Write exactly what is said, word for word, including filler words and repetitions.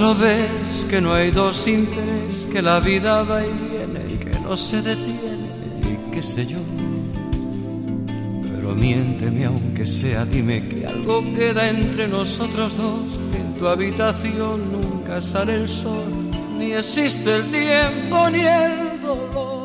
lo ves que no hay dos sin tres, que la vida va y viene y que no se detiene y qué sé yo? Pero miénteme aunque sea, dime que algo queda entre nosotros dos, que en tu habitación nunca sale el sol, ni existe el tiempo ni el dolor.